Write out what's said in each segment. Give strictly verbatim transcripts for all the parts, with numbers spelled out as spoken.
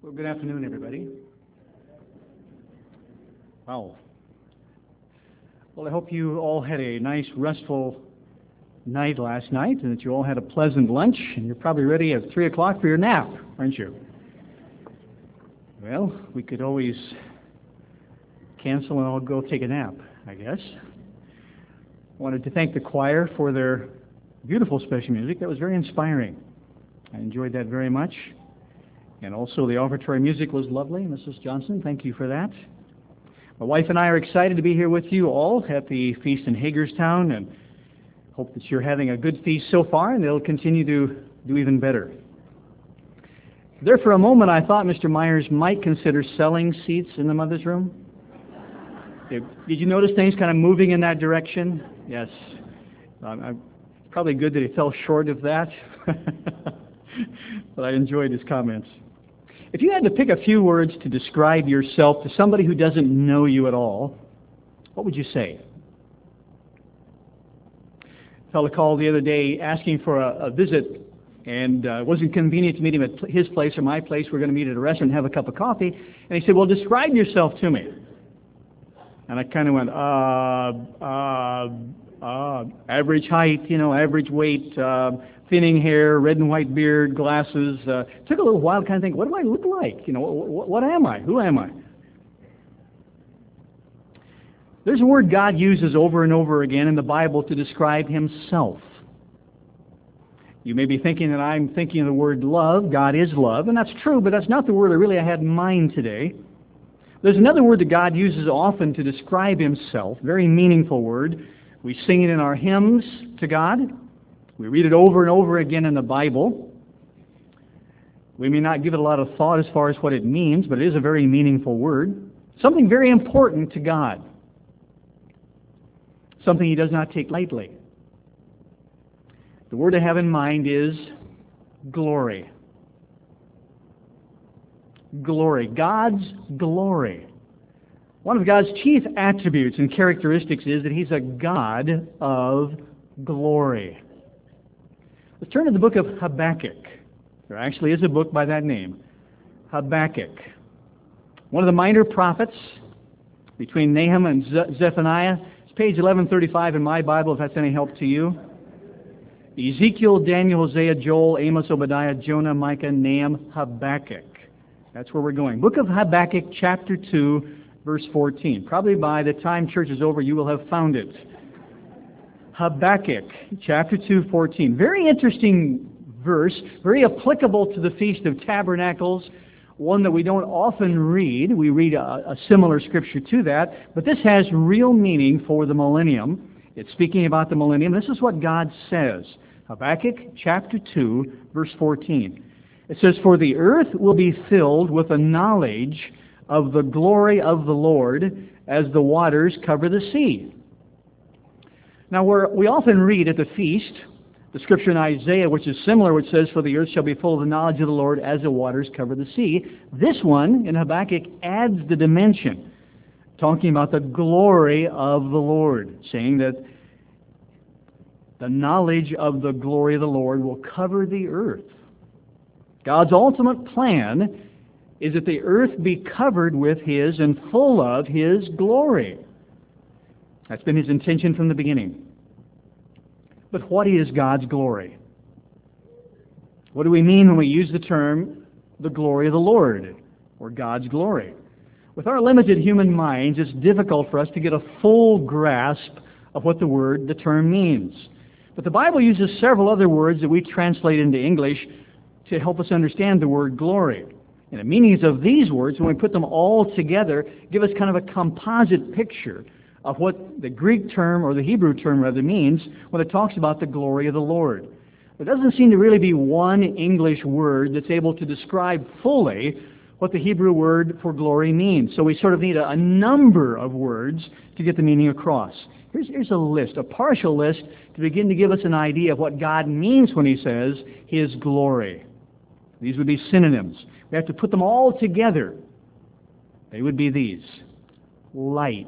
Well, good afternoon, everybody. Wow. Well, I hope you all had a nice, restful night last night, and that you all had a pleasant lunch, and you're probably ready at three o'clock for your nap, aren't you? Well, we could always cancel and I'll go take a nap, I guess. I wanted to thank the choir for their beautiful special music. That was very inspiring. I enjoyed that very much. And also the offertory music was lovely. Missus Johnson, thank you for that. My wife and I are excited to be here with you all at the feast in Hagerstown, and hope that you're having a good feast so far, and it'll continue to do even better. There for a moment I thought Mister Myers might consider selling seats in the mother's room. Did you notice things kind of moving in that direction? Yes. Um, I'm probably good that he fell short of that, but I enjoyed his comments. If you had to pick a few words to describe yourself to somebody who doesn't know you at all, what would you say? A fellow called the other day asking for a, a visit, and uh, it wasn't convenient to meet him at his place or my place. We're going to meet at a restaurant and have a cup of coffee. And he said, well, describe yourself to me. And I kind of went, uh, uh, uh, average height, you know, average weight, uh, thinning hair, red and white beard, glasses. Uh, took a little while to kind of think, what do I look like? You know, what, what am I? Who am I? There's a word God uses over and over again in the Bible to describe Himself. You may be thinking that I'm thinking of the word love. God is love, and that's true, but that's not the word I really I had in mind today. There's another word that God uses often to describe Himself, very meaningful word. We sing it in our hymns to God. We read it over and over again in the Bible. We may not give it a lot of thought as far as what it means, but it is a very meaningful word. Something very important to God. Something He does not take lightly. The word I have in mind is glory. Glory. God's glory. One of God's chief attributes and characteristics is that He's a God of glory. Let's turn to the book of Habakkuk. There actually is a book by that name, Habakkuk. One of the minor prophets between Nahum and Ze- Zephaniah. It's page eleven thirty-five in my Bible, if that's any help to you. Ezekiel, Daniel, Hosea, Joel, Amos, Obadiah, Jonah, Micah, Nahum, Habakkuk. That's where we're going. Book of Habakkuk, chapter two, verse fourteen. Probably by the time church is over, you will have found it. Habakkuk, chapter two, fourteen. Very interesting verse, very applicable to the Feast of Tabernacles, one that we don't often read. We read a, a similar scripture to that, but this has real meaning for the millennium. It's speaking about the millennium. This is what God says. Habakkuk, chapter two, verse fourteen. It says, for the earth will be filled with the knowledge of the glory of the Lord as the waters cover the sea. Now, we're, we often read at the feast the scripture in Isaiah, which is similar, which says, for the earth shall be full of the knowledge of the Lord as the waters cover the sea. This one, in Habakkuk, adds the dimension, talking about the glory of the Lord, saying that the knowledge of the glory of the Lord will cover the earth. God's ultimate plan is that the earth be covered with His and full of His glory. That's been His intention from the beginning. But what is God's glory? What do we mean when we use the term the glory of the Lord or God's glory? With our limited human minds, it's difficult for us to get a full grasp of what the word, the term means. But the Bible uses several other words that we translate into English to help us understand the word glory. And the meanings of these words, when we put them all together, give us kind of a composite picture of what the Greek term, or the Hebrew term rather, means when it talks about the glory of the Lord. There doesn't seem to really be one English word that's able to describe fully what the Hebrew word for glory means. So we sort of need a, a number of words to get the meaning across. Here's, here's a list, a partial list, to begin to give us an idea of what God means when He says His glory. These would be synonyms. We have to put them all together. They would be these: light,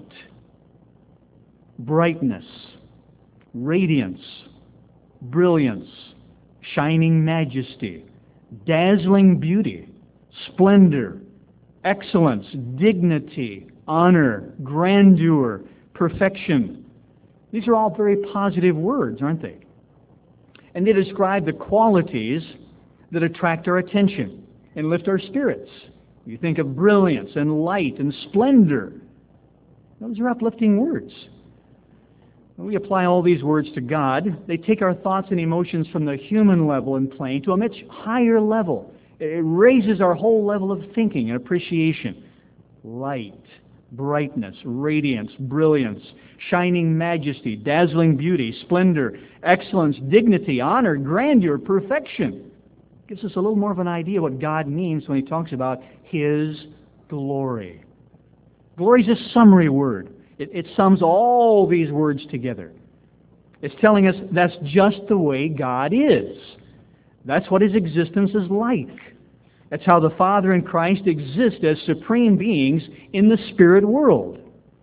brightness, radiance, brilliance, shining majesty, dazzling beauty, splendor, excellence, dignity, honor, grandeur, perfection. These are all very positive words, aren't they? And they describe the qualities that attract our attention and lift our spirits. You think of brilliance and light and splendor. Those are uplifting words. When we apply all these words to God, they take our thoughts and emotions from the human level and plane to a much higher level. It raises our whole level of thinking and appreciation. Light, brightness, radiance, brilliance, shining majesty, dazzling beauty, splendor, excellence, dignity, honor, grandeur, perfection. Gives us a little more of an idea what God means when He talks about His glory. Glory is a summary word. It, it sums all these words together. It's telling us that's just the way God is. That's what His existence is like. That's how the Father and Christ exist as supreme beings in the spirit world.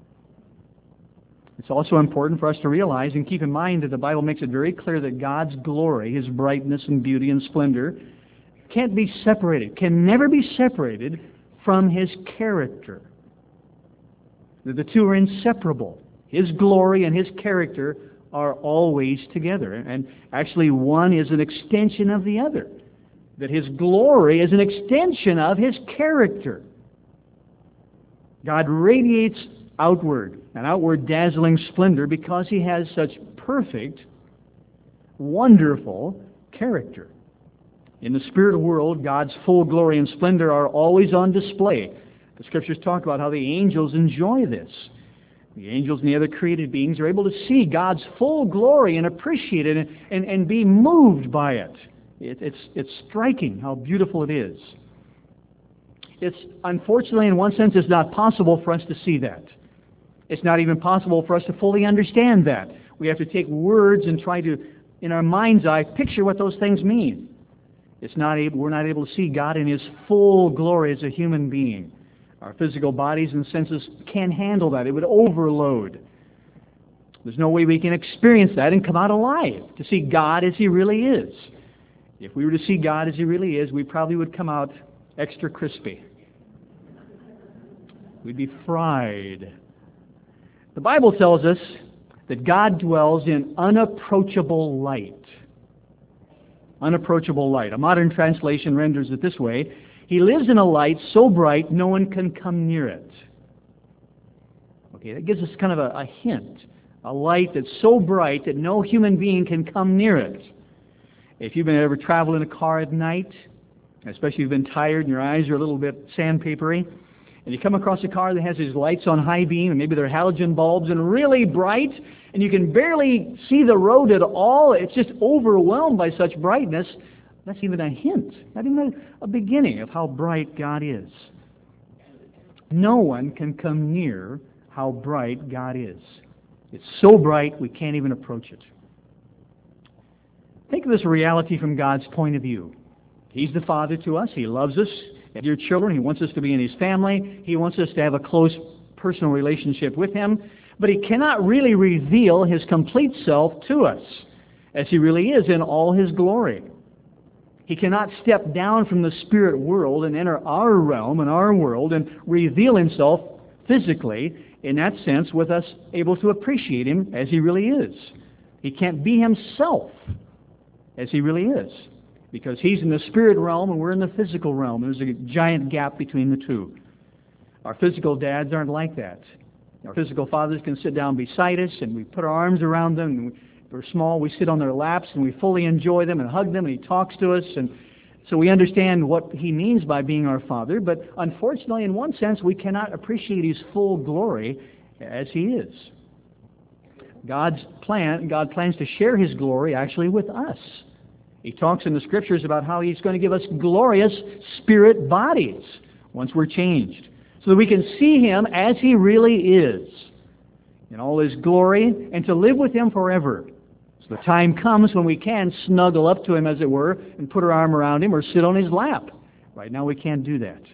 It's also important for us to realize and keep in mind that the Bible makes it very clear that God's glory, His brightness and beauty and splendor, can't be separated, can never be separated from His character. The two are inseparable. His glory and His character are always together. And actually one is an extension of the other. That His glory is an extension of His character. God radiates outward, an outward dazzling splendor because He has such perfect, wonderful character. In the spirit world, God's full glory and splendor are always on display. The Scriptures talk about how the angels enjoy this. The angels and the other created beings are able to see God's full glory and appreciate it and, and, and be moved by it. it. It's, it's striking how beautiful it is. It's, unfortunately, in one sense, it's not possible for us to see that. It's not even possible for us to fully understand that. We have to take words and try to, in our mind's eye, picture what those things mean. It's not able, we're not able to see God in His full glory as a human being. Our physical bodies and senses can't handle that. It would overload. There's no way we can experience that and come out alive to see God as He really is. If we were to see God as He really is, we probably would come out extra crispy. We'd be fried. The Bible tells us that God dwells in unapproachable light. Unapproachable light. A modern translation renders it this way: He lives in a light so bright no one can come near it. Okay, that gives us kind of a, a hint. A light that's so bright that no human being can come near it. If you've been ever traveled in a car at night, especially if you've been tired and your eyes are a little bit sandpapery, and you come across a car that has these lights on high beam, and maybe they're halogen bulbs and really bright, and you can barely see the road at all, it's just overwhelmed by such brightness. That's even a hint, not even a, a beginning of how bright God is. No one can come near how bright God is. It's so bright we can't even approach it. Think of this reality from God's point of view. He's the Father to us. He loves us. As dear children, He wants us to be in His family. He wants us to have a close personal relationship with Him. But He cannot really reveal His complete self to us as He really is in all His glory. He cannot step down from the spirit world and enter our realm and our world and reveal Himself physically, in that sense, with us able to appreciate Him as He really is. He can't be Himself as He really is, because He's in the spirit realm and we're in the physical realm. There's a giant gap between the two. Our physical dads aren't like that. Our physical fathers can sit down beside us and we put our arms around them, and we, if we're small, we sit on their laps and we fully enjoy them and hug them, and He talks to us, and so we understand what He means by being our Father. But unfortunately, in one sense, we cannot appreciate His full glory as He is. God's plan, God plans to share His glory actually with us. He talks in the Scriptures about how He's going to give us glorious spirit bodies once we're changed, so that we can see Him as He really is, in all His glory, and to live with Him forever. So the time comes when we can snuggle up to Him, as it were, and put our arm around Him or sit on His lap. Right now we can't do that.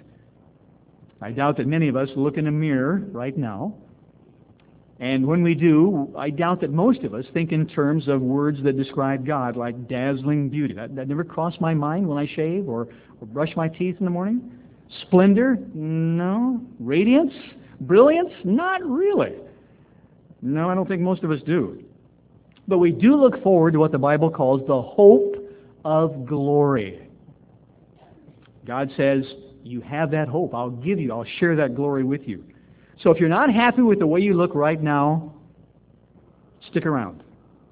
I doubt that many of us look in a mirror right now. And when we do, I doubt that most of us think in terms of words that describe God, like dazzling beauty. That, that never crossed my mind when I shave or, or brush my teeth in the morning. Splendor? No. Radiance? Brilliance? Not really. No, I don't think most of us do. But we do look forward to what the Bible calls the hope of glory. God says, you have that hope. I'll give you, I'll share that glory with you. So if you're not happy with the way you look right now, stick around.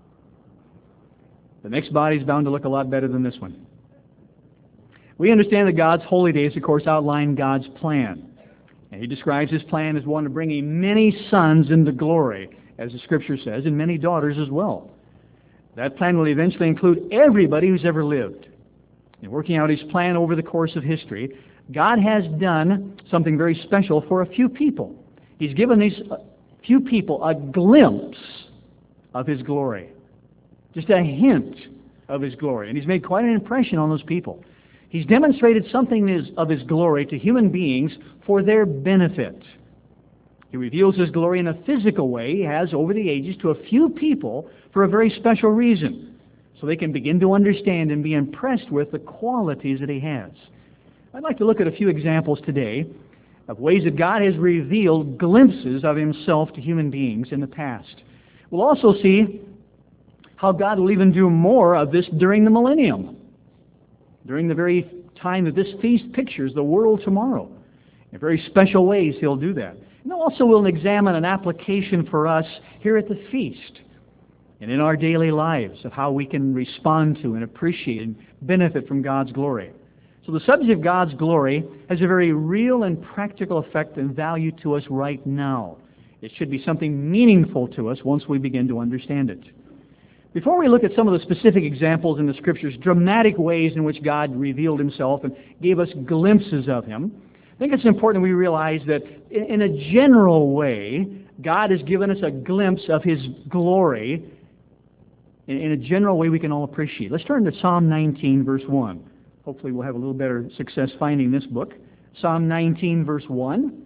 The next body's bound to look a lot better than this one. We understand that God's holy days, of course, outline God's plan. And He describes His plan as one of bringing many sons into glory, as the Scripture says, and many daughters as well. That plan will eventually include everybody who's ever lived. In working out His plan over the course of history, God has done something very special for a few people. He's given these few people a glimpse of His glory. Just a hint of His glory. And He's made quite an impression on those people. He's demonstrated something of His glory to human beings for their benefit. He reveals His glory in a physical way He has over the ages to a few people for a very special reason, so they can begin to understand and be impressed with the qualities that He has. I'd like to look at a few examples today of ways that God has revealed glimpses of Himself to human beings in the past. We'll also see how God will even do more of this during the millennium, during the very time that this feast pictures the world tomorrow. In very special ways He'll do that. And also we'll examine an application for us here at the feast and in our daily lives of how we can respond to and appreciate and benefit from God's glory. So the subject of God's glory has a very real and practical effect and value to us right now. It should be something meaningful to us once we begin to understand it. Before we look at some of the specific examples in the Scriptures, dramatic ways in which God revealed Himself and gave us glimpses of Him, I think it's important we realize that in a general way, God has given us a glimpse of His glory in a general way we can all appreciate. Let's turn to Psalm nineteen, verse one. Hopefully we'll have a little better success finding this book. Psalm nineteen, verse one.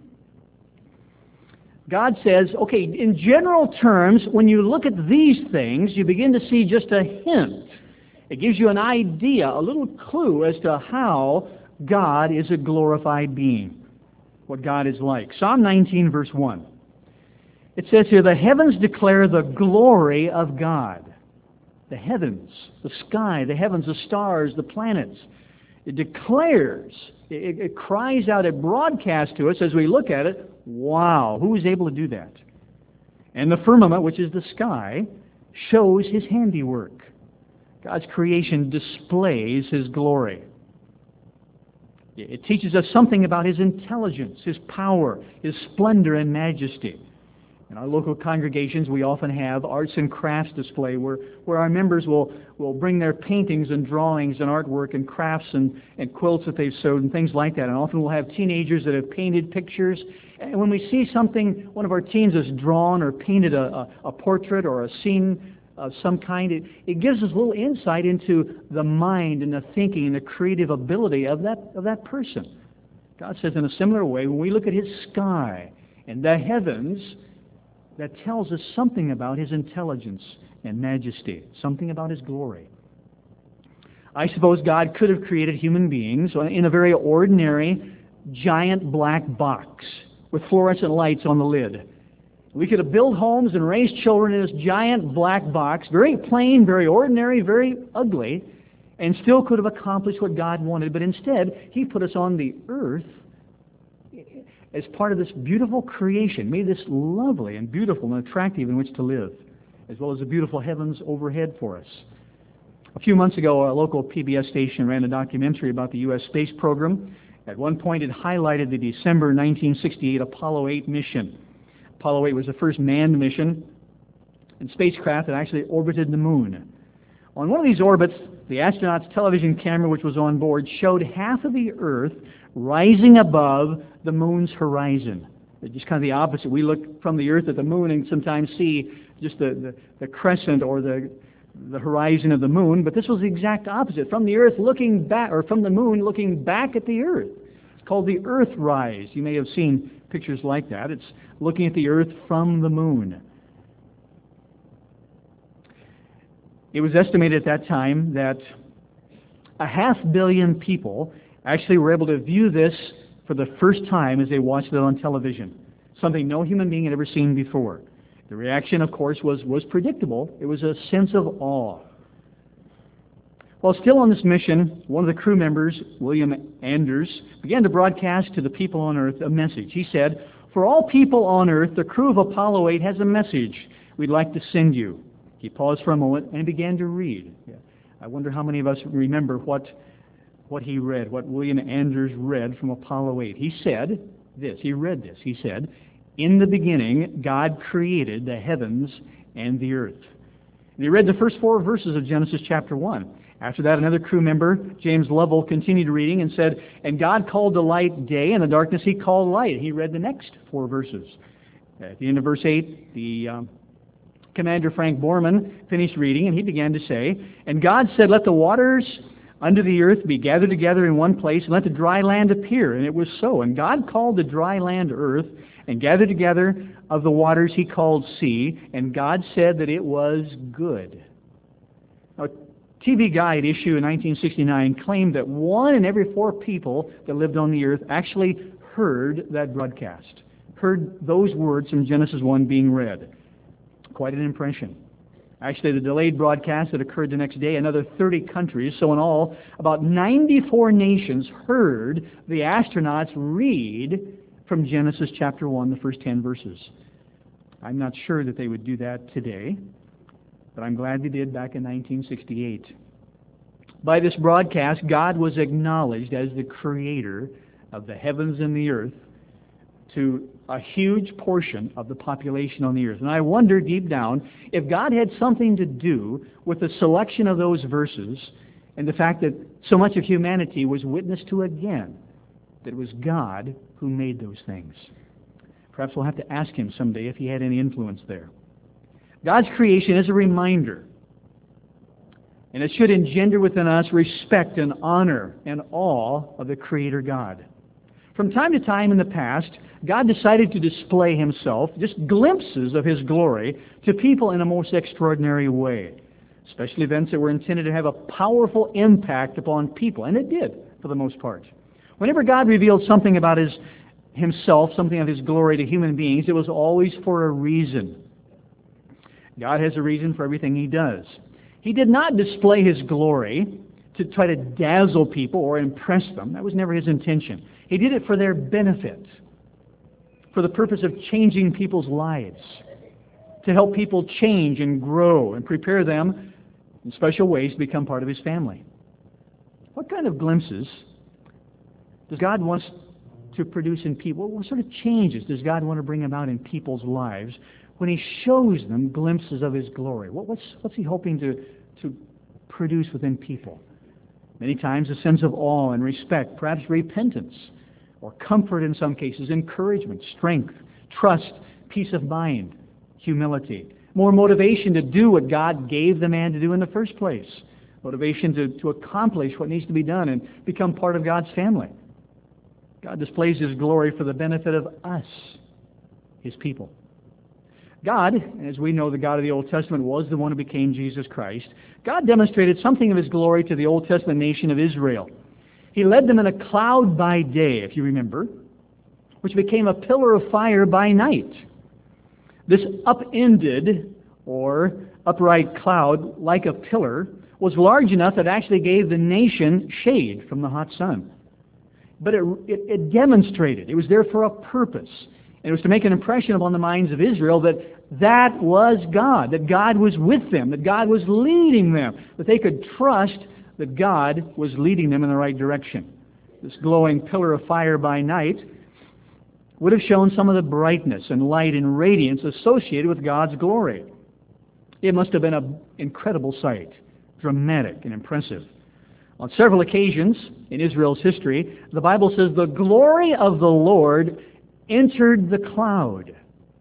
God says, okay, in general terms, when you look at these things, you begin to see just a hint. It gives you an idea, a little clue as to how God is a glorified being, what God is like. Psalm nineteen, verse one. It says here, the heavens declare the glory of God. The heavens, the sky, the heavens, the stars, the planets. It declares, it, it cries out, it broadcasts to us as we look at it, wow, who is able to do that? And the firmament, which is the sky, shows His handiwork. God's creation displays His glory. It teaches us something about His intelligence, His power, His splendor and majesty. In our local congregations, we often have arts and crafts display where, where our members will, will bring their paintings and drawings and artwork and crafts and, and quilts that they've sewed and things like that. And often we'll have teenagers that have painted pictures. And when we see something, one of our teens has drawn or painted a, a, a portrait or a scene of some kind, it, it gives us a little insight into the mind and the thinking and the creative ability of that, of that person. God says in a similar way, when we look at His sky and the heavens, that tells us something about His intelligence and majesty, something about His glory. I suppose God could have created human beings in a very ordinary, giant black box with fluorescent lights on the lid. We could have built homes and raised children in this giant black box, very plain, very ordinary, very ugly, and still could have accomplished what God wanted. But instead, He put us on the earth as part of this beautiful creation, made this lovely and beautiful and attractive in which to live, as well as the beautiful heavens overhead for us. A few months ago, a local P B S station ran a documentary about the U S space program. At one point, it highlighted the December nineteen sixty-eight Apollo eight mission. Apollo eight was the first manned mission and spacecraft that actually orbited the moon. On one of these orbits, the astronaut's television camera, which was on board, showed half of the Earth rising above the moon's horizon. It's just kind of the opposite. We look from the Earth at the moon and sometimes see just the, the, the crescent or the, the horizon of the moon, but this was the exact opposite. From the Earth looking back, or from the moon looking back at the Earth. It's called the Earthrise. You may have seen pictures like that. It's looking at the Earth from the moon. It was estimated at that time that a half billion people actually were able to view this for the first time as they watched it on television, something no human being had ever seen before. The reaction, of course, was, was predictable. It was a sense of awe. While still on this mission, one of the crew members, William Anders, began to broadcast to the people on Earth a message. He said, "For all people on Earth, the crew of Apollo eight has a message we'd like to send you." He paused for a moment and began to read. I wonder how many of us remember what, what he read, what William Anders read from Apollo eight. He said this, he read this, he said, "In the beginning, God created the heavens and the earth." And he read the first four verses of Genesis chapter one. After that, another crew member, James Lovell, continued reading and said, "And God called the light day, and the darkness he called light." He read the next four verses. At the end of verse eight, the um, Commander Frank Borman finished reading, and he began to say, "And God said, let the waters under the earth be gathered together in one place, and let the dry land appear. And it was so. And God called the dry land earth, and gathered together of the waters he called sea. And God said that it was good." Now, T V Guide issue in nineteen sixty-nine claimed that one in every four people that lived on the earth actually heard that broadcast, heard those words from Genesis one being read. Quite an impression. Actually, the delayed broadcast that occurred the next day, another thirty countries, so in all, about ninety-four nations heard the astronauts read from Genesis chapter one, the first ten verses. I'm not sure that they would do that today, but I'm glad they did back in nineteen sixty-eight. By this broadcast, God was acknowledged as the creator of the heavens and the earth to a huge portion of the population on the earth. And I wonder deep down if God had something to do with the selection of those verses and the fact that so much of humanity was witness to again that it was God who made those things. Perhaps we'll have to ask him someday if he had any influence there. God's creation is a reminder, and it should engender within us respect and honor and awe of the Creator God. From time to time in the past, God decided to display himself, just glimpses of his glory, to people in a most extraordinary way. Special events that were intended to have a powerful impact upon people, and it did, for the most part. Whenever God revealed something about his himself, something of his glory to human beings, it was always for a reason. God has a reason for everything he does. He did not display his glory to try to dazzle people or impress them. That was never his intention. He did it for their benefit, for the purpose of changing people's lives, to help people change and grow and prepare them in special ways to become part of his family. What kind of glimpses does God want to produce in people? What sort of changes does God want to bring about in people's lives when he shows them glimpses of his glory? What, what's, what's he hoping to, to produce within people? Many times a sense of awe and respect, perhaps repentance, or comfort in some cases, encouragement, strength, trust, peace of mind, humility. More motivation to do what God gave the man to do in the first place. Motivation to, to accomplish what needs to be done and become part of God's family. God displays his glory for the benefit of us, his people. God, as we know the God of the Old Testament was the one who became Jesus Christ, God demonstrated something of his glory to the Old Testament nation of Israel. He led them in a cloud by day, if you remember, which became a pillar of fire by night. This upended or upright cloud, like a pillar, was large enough that it actually gave the nation shade from the hot sun. But it, it, it demonstrated, it was there for a purpose. And it was to make an impression upon the minds of Israel that that was God, that God was with them, that God was leading them, that they could trust that God was leading them in the right direction. This glowing pillar of fire by night would have shown some of the brightness and light and radiance associated with God's glory. It must have been an incredible sight, dramatic and impressive. On several occasions in Israel's history, the Bible says the glory of the Lord entered the cloud.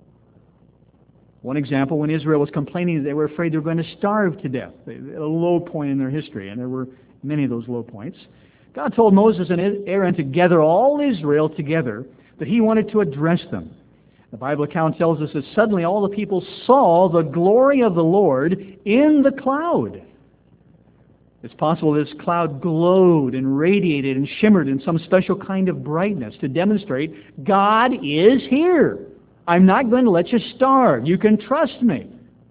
One example, when Israel was complaining that they were afraid they were going to starve to death, a low point in their history, and there were many of those low points. God told Moses and Aaron to gather all Israel together, that he wanted to address them. The Bible account tells us that suddenly all the people saw the glory of the Lord in the cloud. It's possible this cloud glowed and radiated and shimmered in some special kind of brightness to demonstrate God is here. I'm not going to let you starve. You can trust me.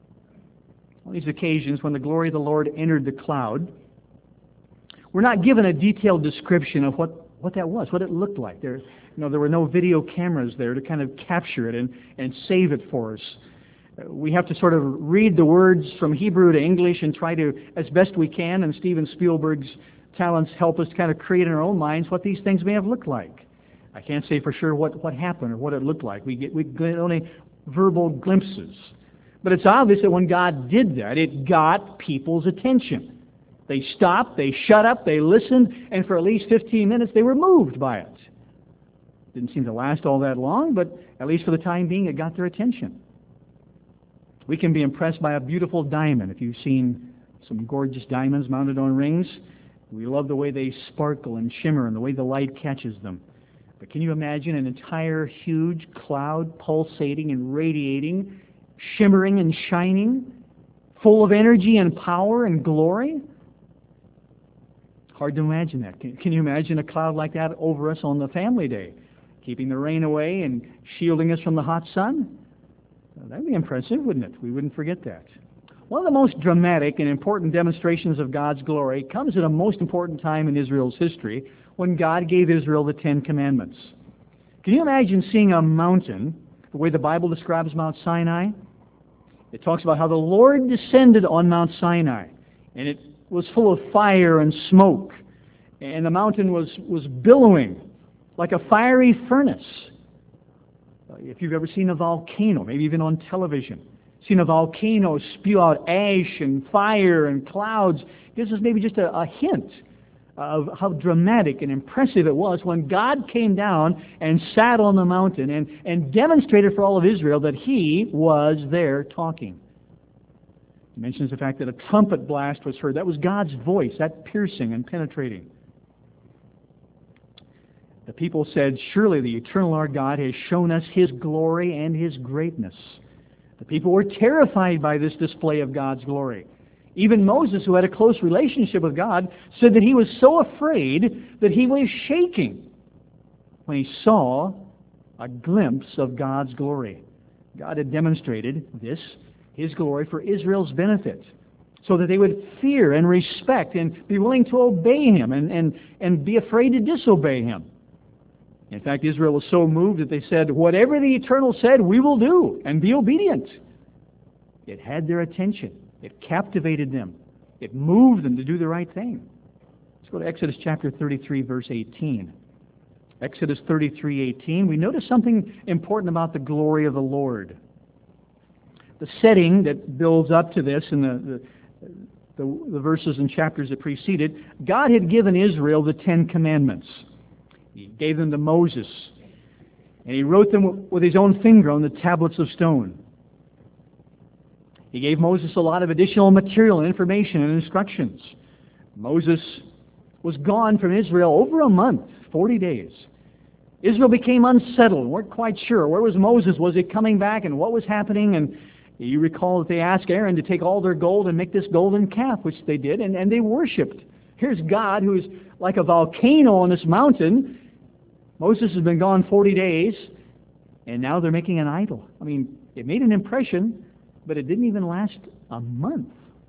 On these occasions, when the glory of the Lord entered the cloud, we're not given a detailed description of what, what that was, what it looked like. There, you know, there were no video cameras there to kind of capture it and, and save it for us. We have to sort of read the words from Hebrew to English and try to, as best we can, and Steven Spielberg's talents help us to kind of create in our own minds what these things may have looked like. I can't say for sure what, what happened or what it looked like. We get, we get only verbal glimpses. But it's obvious that when God did that, it got people's attention. They stopped, they shut up, they listened, and for at least fifteen minutes they were moved by it. Didn't seem to last all that long, but at least for the time being it got their attention. We can be impressed by a beautiful diamond. If you've seen some gorgeous diamonds mounted on rings, we love the way they sparkle and shimmer and the way the light catches them. But can you imagine an entire huge cloud pulsating and radiating, shimmering and shining, full of energy and power and glory? Hard to imagine that. Can, can you imagine a cloud like that over us on the family day, keeping the rain away and shielding us from the hot sun? Well, that'd be impressive, wouldn't it? We wouldn't forget that. One of the most dramatic and important demonstrations of God's glory comes at a most important time in Israel's history, when God gave Israel the Ten Commandments. Can you imagine seeing a mountain, the way the Bible describes Mount Sinai? It talks about how the Lord descended on Mount Sinai, and it was full of fire and smoke, and the mountain was, was billowing like a fiery furnace. If you've ever seen a volcano, maybe even on television, seen a volcano spew out ash and fire and clouds, gives us maybe just a, a hint of how dramatic and impressive it was when God came down and sat on the mountain and, and demonstrated for all of Israel that He was there talking. He mentions the fact that a trumpet blast was heard. That was God's voice, that piercing and penetrating. The people said, "Surely the eternal our God has shown us His glory and His greatness." The people were terrified by this display of God's glory. Even Moses, who had a close relationship with God, said that he was so afraid that he was shaking when he saw a glimpse of God's glory. God had demonstrated this, His glory, for Israel's benefit, so that they would fear and respect and be willing to obey Him and, and, and be afraid to disobey Him. In fact, Israel was so moved that they said, "Whatever the Eternal said, we will do, and be obedient." It had their attention. It captivated them. It moved them to do the right thing. Let's go to Exodus chapter thirty-three, verse eighteen. Exodus thirty-three, eighteen. We notice something important about the glory of the Lord. The setting that builds up to this in the, the, the, the verses and chapters that preceded, God had given Israel the Ten Commandments. He gave them to Moses, and He wrote them with His own finger on the tablets of stone. He gave Moses a lot of additional material and information and instructions. Moses was gone from Israel over a month, forty days. Israel became unsettled, weren't quite sure. Where was Moses? Was he coming back? And what was happening? And you recall that they asked Aaron to take all their gold and make this golden calf, which they did, and, and they worshipped. Here's God, who is like a volcano on this mountain. Moses has been gone forty days, and now they're making an idol. I mean, it made an impression, but it didn't even last a month.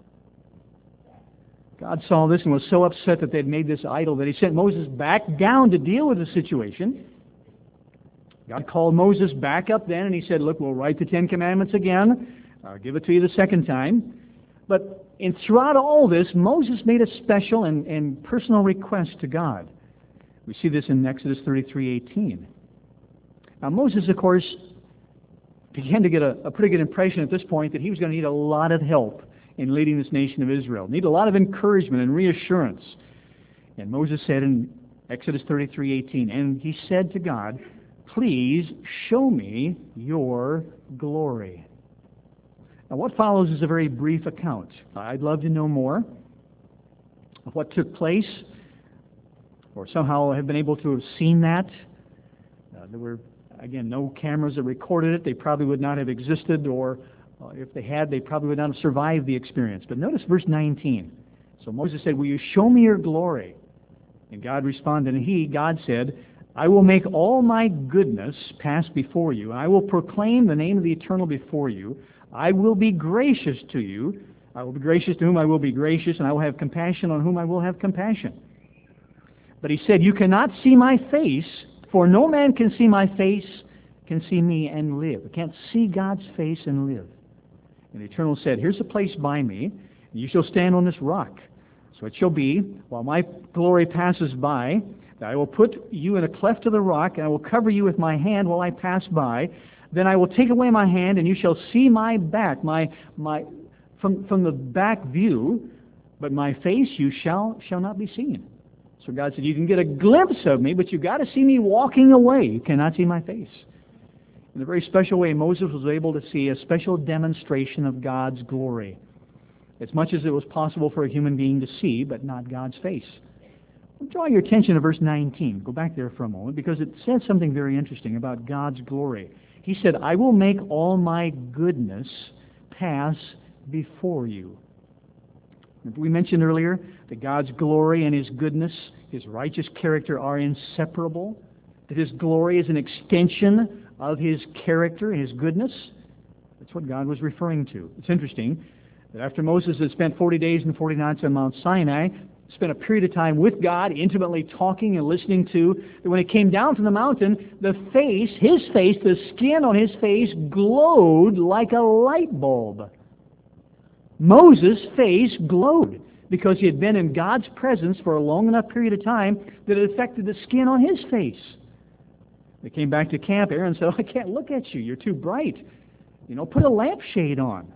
God saw this and was so upset that they'd made this idol that He sent Moses back down to deal with the situation. God called Moses back up then, and He said, "Look, we'll write the Ten Commandments again. I'll give it to you the second time." But in throughout all this, Moses made a special and, and personal request to God. We see this in Exodus thirty-three, eighteen. Now Moses, of course, began to get a, a pretty good impression at this point that he was going to need a lot of help in leading this nation of Israel. Need a lot of encouragement and reassurance. And Moses said in Exodus thirty-three, eighteen, and he said to God, "Please show me your glory." Now what follows is a very brief account. I'd love to know more of what took place, or somehow have been able to have seen that. Uh, there were, again, no cameras that recorded it. They probably would not have existed, or uh, if they had, they probably would not have survived the experience. But notice verse nineteen. So Moses said, will you show me your glory? And God responded, and he, God said, I will make all my goodness pass before you. I will proclaim the name of the Eternal before you. I will be gracious to you. I will be gracious to whom I will be gracious, and I will have compassion on whom I will have compassion. But he said, you cannot see my face, for no man can see my face, can see me and live. You can't see God's face and live. And the Eternal said, here's a place by me, and you shall stand on this rock. So it shall be, while my glory passes by, that I will put you in a cleft of the rock, and I will cover you with my hand while I pass by. Then I will take away my hand, and you shall see my back, my my from from the back view, but my face you shall shall not be seen. So God said, you can get a glimpse of me, but you've got to see me walking away. You cannot see my face. In a very special way, Moses was able to see a special demonstration of God's glory, as much as it was possible for a human being to see, but not God's face. I'll draw your attention to verse nineteen. Go back there for a moment, because it says something very interesting about God's glory. He said, I will make all my goodness pass before you. We mentioned earlier that God's glory and His goodness, His righteous character are inseparable, that His glory is an extension of His character and His goodness. That's what God was referring to. It's interesting that after Moses had spent forty days and forty nights on Mount Sinai, spent a period of time with God, intimately talking and listening to, that when he came down from the mountain, the face, his face, the skin on his face glowed like a light bulb. Moses' face glowed because he had been in God's presence for a long enough period of time that it affected the skin on his face. They came back to camp. Aaron said, oh, I can't look at you. You're too bright. You know, put a lampshade on.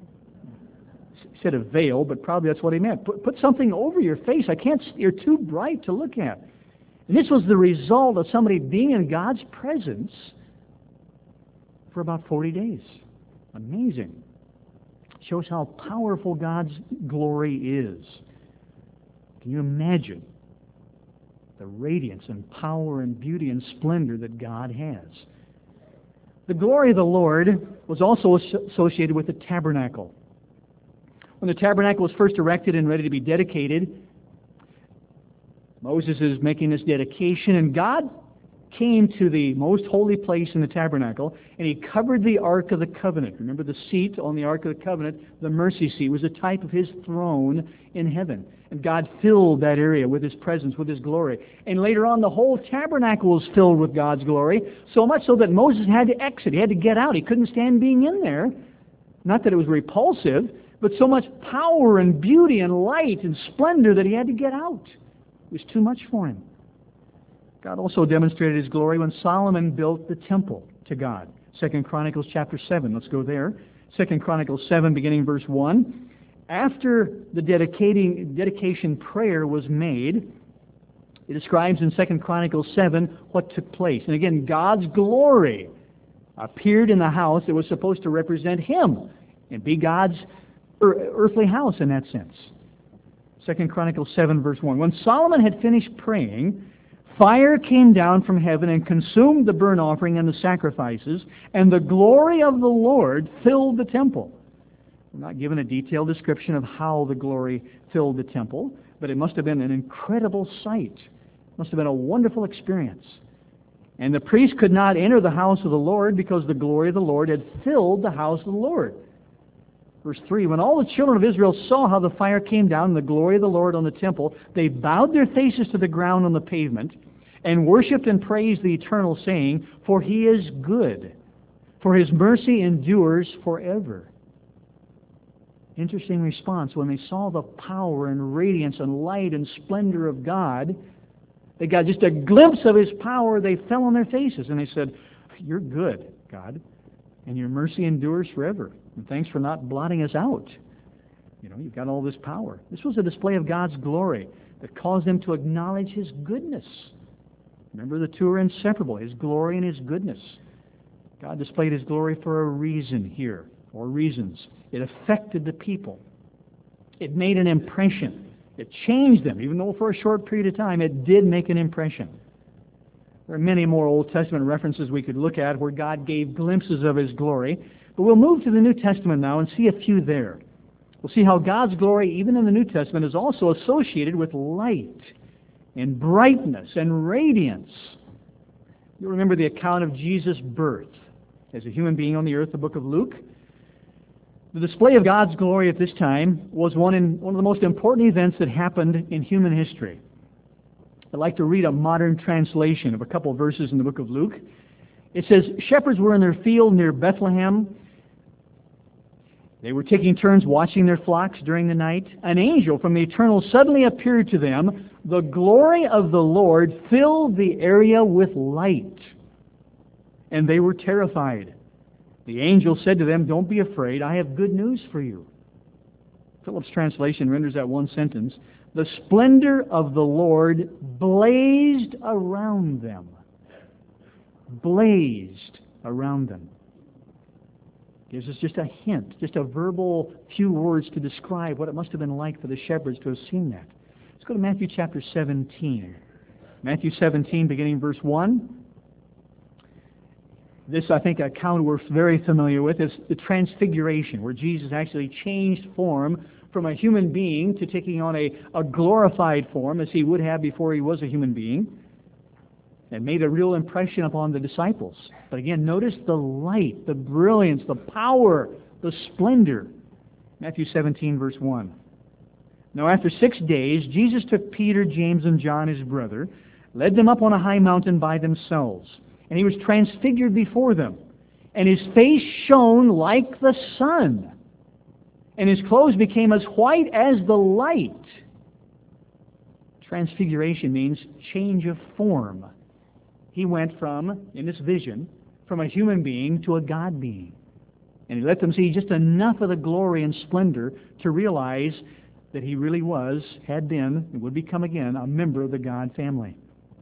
He said a veil, but probably that's what he meant. Put, put something over your face. I can't, you're too bright to look at. And this was the result of somebody being in God's presence for about forty days. Amazing. Shows how powerful God's glory is. Can you imagine the radiance and power and beauty and splendor that God has? The glory of the Lord was also associated with the tabernacle. When the tabernacle was first erected and ready to be dedicated, Moses is making this dedication, and God came to the most holy place in the tabernacle, and He covered the Ark of the Covenant. Remember, the seat on the Ark of the Covenant, the mercy seat, was a type of His throne in heaven. And God filled that area with His presence, with His glory. And later on, the whole tabernacle was filled with God's glory, so much so that Moses had to exit. He had to get out. He couldn't stand being in there. Not that it was repulsive, but so much power and beauty and light and splendor that he had to get out. It was too much for him. God also demonstrated His glory when Solomon built the temple to God. Second Chronicles chapter seven. Let's go there. Second Chronicles seven, beginning verse one. After the dedicating, dedication prayer was made, it describes in Second Chronicles seven what took place. And again, God's glory appeared in the house that was supposed to represent Him and be God's earthly house in that sense. Second Chronicles seven, verse one. When Solomon had finished praying, fire came down from heaven and consumed the burnt offering and the sacrifices, and the glory of the Lord filled the temple. We're not given a detailed description of how the glory filled the temple, but it must have been an incredible sight. It must have been a wonderful experience. And the priest could not enter the house of the Lord because the glory of the Lord had filled the house of the Lord. Verse three, when all the children of Israel saw how the fire came down and the glory of the Lord on the temple, they bowed their faces to the ground on the pavement and worshipped and praised the Eternal, saying, for He is good, for His mercy endures forever. Interesting response. When they saw the power and radiance and light and splendor of God, they got just a glimpse of His power, they fell on their faces and they said, you're good, God, and your mercy endures forever. And thanks for not blotting us out. You know, you've got all this power. This was a display of God's glory that caused them to acknowledge His goodness. Remember, the two are inseparable, His glory and His goodness. God displayed His glory for a reason here, or reasons. It affected the people. It made an impression. It changed them, even though for a short period of time it did make an impression. There are many more Old Testament references we could look at where God gave glimpses of His glory. But we'll move to the New Testament now and see a few there. We'll see how God's glory, even in the New Testament, is also associated with light and brightness and radiance. You remember the account of Jesus' birth as a human being on the earth, the book of Luke. The display of God's glory at this time was one, in, one of the most important events that happened in human history. I'd like to read a modern translation of a couple of verses in the book of Luke. It says, "Shepherds were in their field near Bethlehem. They were taking turns watching their flocks during the night. An angel from the eternal suddenly appeared to them. The glory of the Lord filled the area with light, and they were terrified. The angel said to them, 'Don't be afraid. I have good news for you.'" Phillips' translation renders that one sentence. "The splendor of the Lord blazed around them." Blazed around them. Gives us just a hint, just a verbal few words to describe what it must have been like for the shepherds to have seen that. Let's go to Matthew chapter seventeen. Matthew seventeen, beginning verse one. This, I think, account we're very familiar with is the transfiguration, where Jesus actually changed form from a human being to taking on a, a glorified form, as he would have before he was a human being, and made a real impression upon the disciples. But again, notice the light, the brilliance, the power, the splendor. Matthew seventeen, verse one. "Now after six days, Jesus took Peter, James, and John, his brother, led them up on a high mountain by themselves. And he was transfigured before them. And his face shone like the sun. And his clothes became as white as the light." Transfiguration means change of form. He went from, in this vision, from a human being to a God being. And he let them see just enough of the glory and splendor to realize that he really was, had been, and would become again, a member of the God family.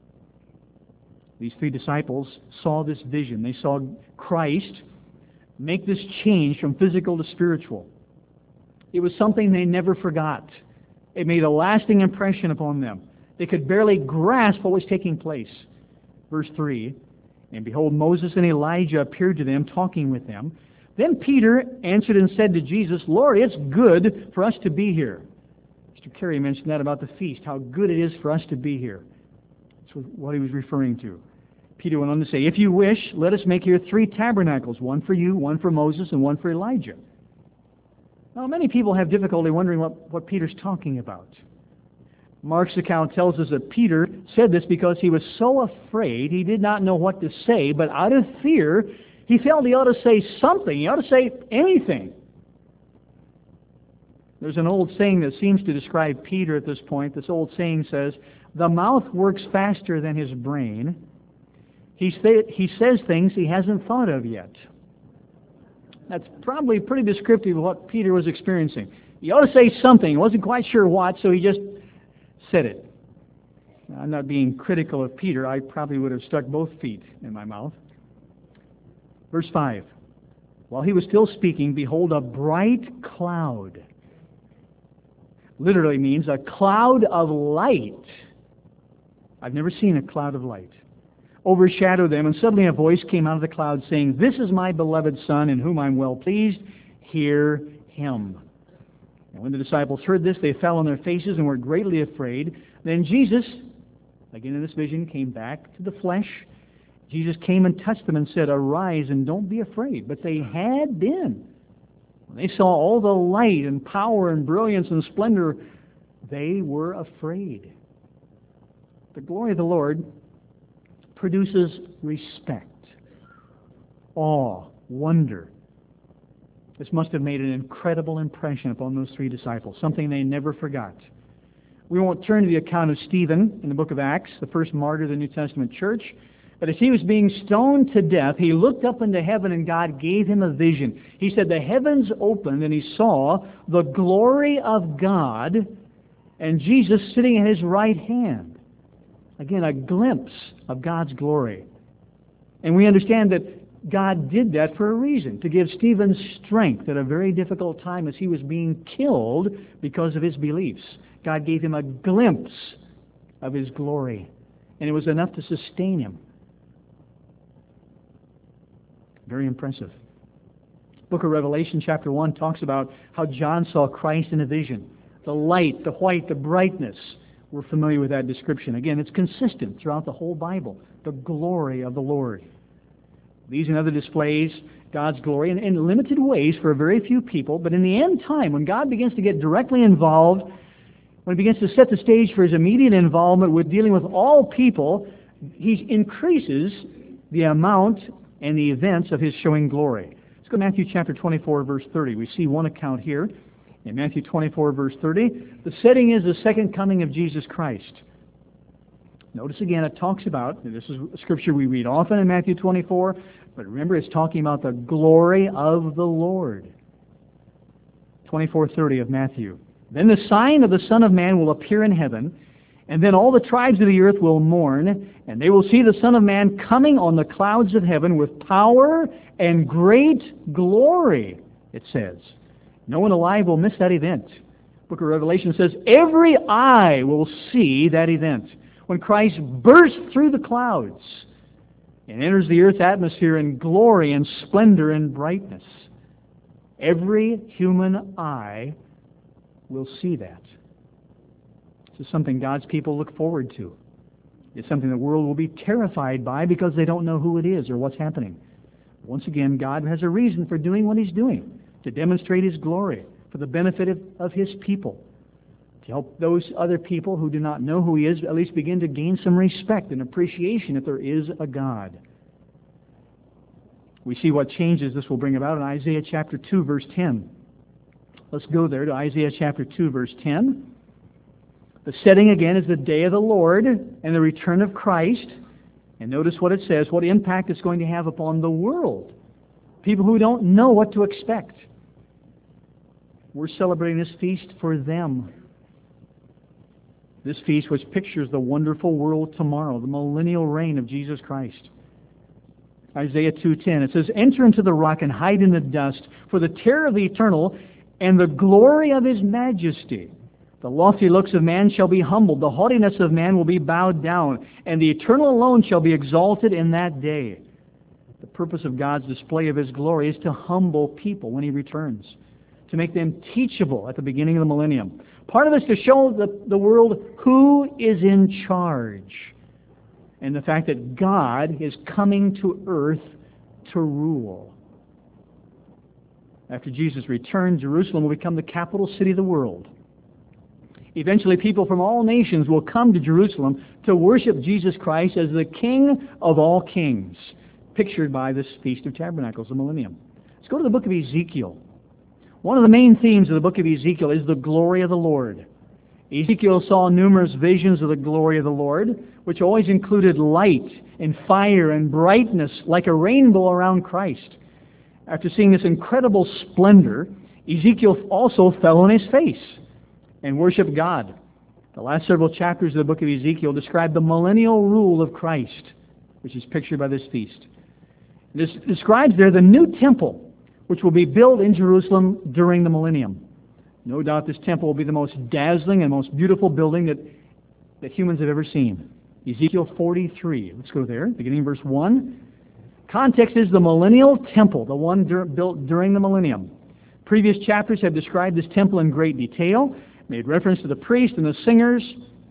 These three disciples saw this vision. They saw Christ make this change from physical to spiritual. It was something they never forgot. It made a lasting impression upon them. They could barely grasp what was taking place. Verse three, "And behold, Moses and Elijah appeared to them, talking with them. Then Peter answered and said to Jesus, 'Lord, it's good for us to be here.'" Mister Carey mentioned that about the feast, how good it is for us to be here. That's what he was referring to. Peter went on to say, "If you wish, let us make here three tabernacles, one for you, one for Moses, and one for Elijah." Now, many people have difficulty wondering what, what Peter's talking about. Mark's account tells us that Peter said this because he was so afraid he did not know what to say, but out of fear, he felt he ought to say something. He ought to say anything. There's an old saying that seems to describe Peter at this point. This old saying says, "The mouth works faster than his brain. He, say, he says things he hasn't thought of yet." That's probably pretty descriptive of what Peter was experiencing. He ought to say something. He wasn't quite sure what, so he just said it. Now, I'm not being critical of Peter. I probably would have stuck both feet in my mouth. Verse five. "While he was still speaking, behold, a bright cloud." Literally means a cloud of light. I've never seen a cloud of light. Overshadowed them, and suddenly a voice came out of the cloud saying, "This is my beloved Son, in whom I'm well pleased. Hear him." And when the disciples heard this, they fell on their faces and were greatly afraid. Then Jesus, again in this vision, came back to the flesh. Jesus came and touched them and said, "Arise and don't be afraid." But they had been. When they saw all the light and power and brilliance and splendor, they were afraid. The glory of the Lord produces respect, awe, wonder. This must have made an incredible impression upon those three disciples, something they never forgot. We won't turn to the account of Stephen in the book of Acts, the first martyr of the New Testament church, but as he was being stoned to death, he looked up into heaven and God gave him a vision. He said the heavens opened and he saw the glory of God and Jesus sitting at his right hand. Again, a glimpse of God's glory. And we understand that God did that for a reason, to give Stephen strength at a very difficult time as he was being killed because of his beliefs. God gave him a glimpse of his glory, and it was enough to sustain him. Very impressive. Book of Revelation chapter one talks about how John saw Christ in a vision. The light, the white, the brightness. We're familiar with that description. Again, it's consistent throughout the whole Bible. The glory of the Lord. These and other displays God's glory in, in limited ways for a very few people, but in the end time, when God begins to get directly involved, when He begins to set the stage for His immediate involvement with dealing with all people, He increases the amount and the events of His showing glory. Let's go to Matthew chapter twenty-four, verse thirty. We see one account here. In Matthew twenty-four, verse thirty, the setting is the second coming of Jesus Christ. Notice again, it talks about, and this is a scripture we read often in Matthew twenty-four, but remember it's talking about the glory of the Lord. twenty-four thirty of Matthew. Then the sign of the Son of Man will appear in heaven, and then all the tribes of the earth will mourn, and they will see the Son of Man coming on the clouds of heaven with power and great glory, it says. No one alive will miss that event. The book of Revelation says every eye will see that event when Christ bursts through the clouds and enters the earth's atmosphere in glory and splendor and brightness. Every human eye will see that. This is something God's people look forward to. It's something the world will be terrified by because they don't know who it is or what's happening. Once again, God has a reason for doing what He's doing, to demonstrate His glory for the benefit of, of His people, to help those other people who do not know who He is at least begin to gain some respect and appreciation that there is a God. We see what changes this will bring about in Isaiah chapter two, verse ten. Let's go there to Isaiah chapter two, verse ten. The setting again is the day of the Lord and the return of Christ. And notice what it says, what impact it's going to have upon the world. People who don't know what to expect. We're celebrating this feast for them. This feast which pictures the wonderful world tomorrow, the millennial reign of Jesus Christ. Isaiah two ten, it says, enter into the rock and hide in the dust, for the terror of the eternal and the glory of His majesty. The lofty looks of man shall be humbled, the haughtiness of man will be bowed down, and the eternal alone shall be exalted in that day. The purpose of God's display of His glory is to humble people when He returns, to make them teachable at the beginning of the millennium. Part of it is to show the, the world who is in charge, and the fact that God is coming to earth to rule. After Jesus returned, Jerusalem will become the capital city of the world. Eventually, people from all nations will come to Jerusalem to worship Jesus Christ as the King of all kings, pictured by this Feast of Tabernacles, the millennium. Let's go to the book of Ezekiel. One of the main themes of the book of Ezekiel is the glory of the Lord. Ezekiel saw numerous visions of the glory of the Lord, which always included light and fire and brightness like a rainbow around Christ. After seeing this incredible splendor, Ezekiel also fell on his face and worshiped God. The last several chapters of the book of Ezekiel describe the millennial rule of Christ, which is pictured by this feast. This describes there the new temple, which will be built in Jerusalem during the millennium. No doubt this temple will be the most dazzling and most beautiful building that, that humans have ever seen. Ezekiel forty-three. Let's go there, beginning in verse one. Context is the millennial temple, the one dur- built during the millennium. Previous chapters have described this temple in great detail, made reference to the priest and the singers.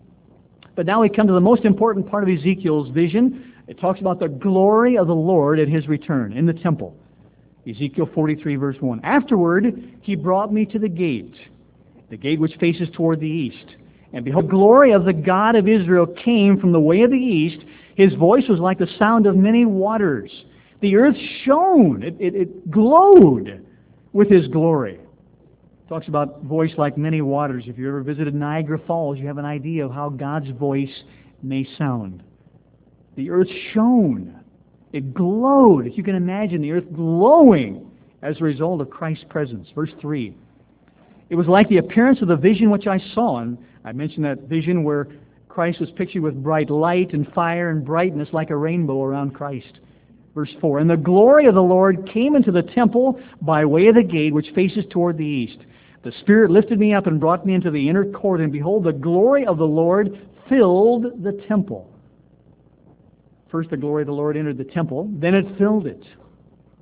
But now we come to the most important part of Ezekiel's vision. It talks about the glory of the Lord at His return in the temple. Ezekiel forty-three, verse one. Afterward, He brought me to the gate, the gate which faces toward the east. And behold, the glory of the God of Israel came from the way of the east. His voice was like the sound of many waters. The earth shone. It, it, it glowed with His glory. Talks about voice like many waters. If you ever visited Niagara Falls, you have an idea of how God's voice may sound. The earth shone. It glowed. If you can imagine the earth glowing as a result of Christ's presence. Verse three. It was like the appearance of the vision which I saw. And I mentioned that vision where Christ was pictured with bright light and fire and brightness like a rainbow around Christ. Verse four. And the glory of the Lord came into the temple by way of the gate which faces toward the east. The Spirit lifted me up and brought me into the inner court, and behold, the glory of the Lord filled the temple. First, the glory of the Lord entered the temple, then it filled it.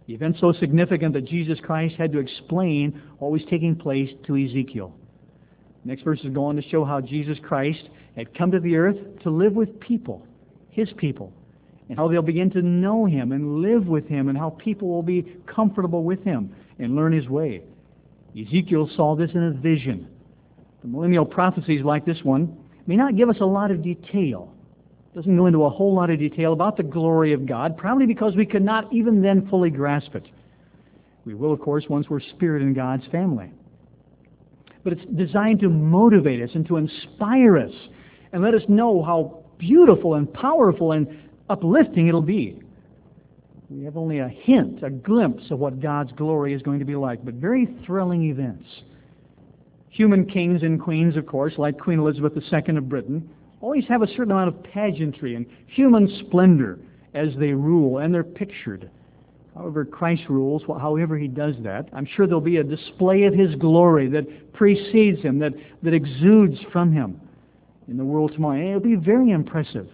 The event so significant that Jesus Christ had to explain what was taking place to Ezekiel. Next verse is going to show how Jesus Christ had come to the earth to live with people, His people, and how they'll begin to know Him and live with Him, and how people will be comfortable with Him and learn His way. Ezekiel saw this in a vision. The millennial prophecies like this one may not give us a lot of detail. It doesn't go into a whole lot of detail about the glory of God, probably because we could not even then fully grasp it. We will, of course, once we're spirit in God's family. But it's designed to motivate us and to inspire us and let us know how beautiful and powerful and uplifting it'll be. We have only a hint, a glimpse of what God's glory is going to be like, but very thrilling events. Human kings and queens, of course, like Queen Elizabeth the Second of Britain, always have a certain amount of pageantry and human splendor as they rule, and they're pictured. However, Christ rules, however He does that, I'm sure there'll be a display of His glory that precedes Him, that, that exudes from Him in the world tomorrow. And it'll be very impressive.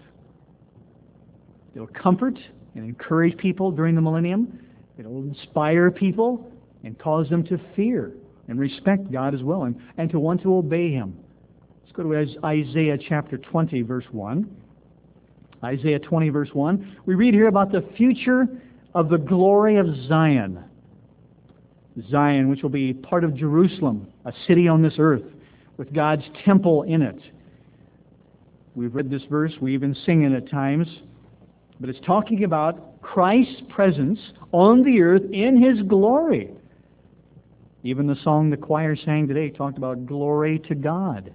It'll comfort and encourage people during the millennium. It'll inspire people and cause them to fear and respect God as well, and, and to want to obey Him. Let's go to Isaiah chapter twenty, verse one. Isaiah twenty, verse one. We read here about the future of the glory of Zion. Zion, which will be part of Jerusalem, a city on this earth, with God's temple in it. We've read this verse, we even sing it at times, but it's talking about Christ's presence on the earth in His glory. Even the song the choir sang today talked about glory to God.